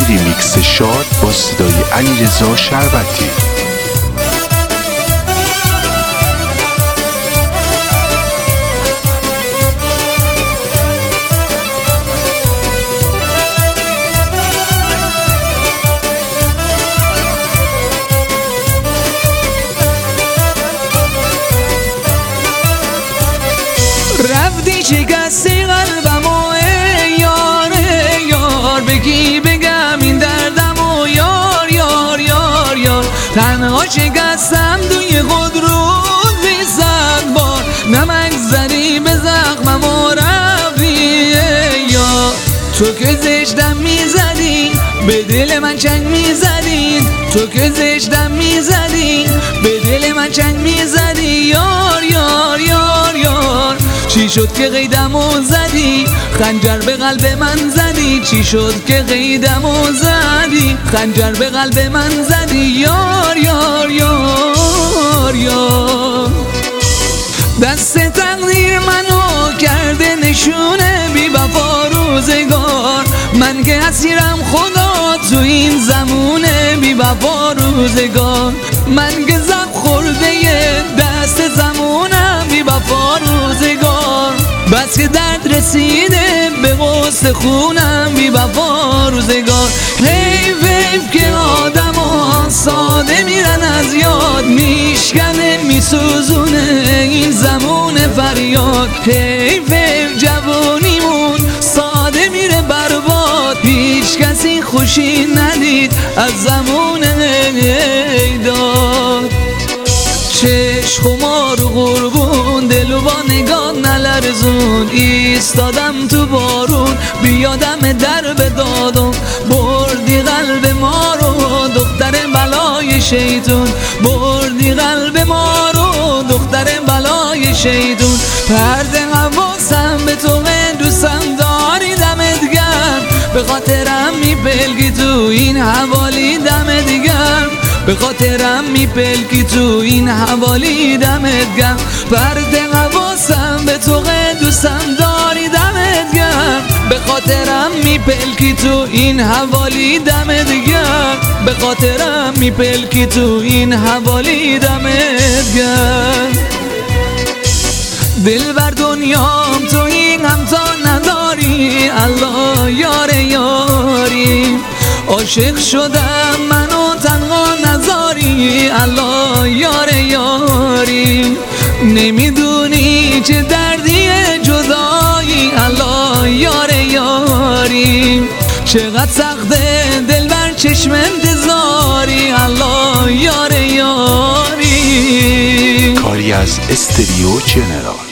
ریمیکس شاد با صدای علیرضا شربتی. رفتی شکستی قلبمو ای یار ای یار، بگی بگم این دردمو یار یار یار یار. تنها شکستم توی خود رود بی صد بار، نمک زدی به زخمم و رفتی ای یار. تو که زشتم میزدی به دل من چنگ میزدی، تو که زشتم میزدی به دل من چنگ میزدی یار یار یار یار. چی شد که قیدمو زدی خنجر به قلب من زدی، چی شد که قیدمو زدی خنجر به قلب من زدی یار یار یار یار. دست تقدیر منو کرده نشونه بی وفا روزگار، من که اسیرم خدا تو این زمونه بی وفا روزگار. من که زخم خورده دست زمونم بی وفا روزگار، بس که درد رسیده به غصه خونم بی وفا روزگار. حیف حیف که آدم ها ساده میرن از یاد، میشکنه میسوزونه این زمون فریاد. حیف حیف جوونیمون ساده میره برباد، هیچ کسی خوشی ندید از زمون داد. چشم خمار و قربون دلو با نگاه نلرزون، ایستادم تو بارون بیادم در به دادم. بردی قلب ما رو دختر بلای شیطون، بردی قلب ما رو دختر بلای شیطون. پرده حواسم به تو دوستم داری دمت گرم، به خاطرم میپلکی تو این حوالی دمت گرم، به خاطرم میپلکی تو این حوالی دمت گرم. پرده حواسم به تو دوستم داری دمت گرم، به خاطرم میپلکی تو این حوالی دمت گرم، به خاطرم میپلکی تو این حوالی دمت گرم. دل بر دنیام تو این همتا نداری، الله یار یاری. عاشق شدم منو تنها نذاری، الله یار یاری. نمیدونی چه دردی جدایی، الله یار یاری. چقدر سخته دل بر چشم انتظاری، الله یار یاری. کاری از استریو جنرال.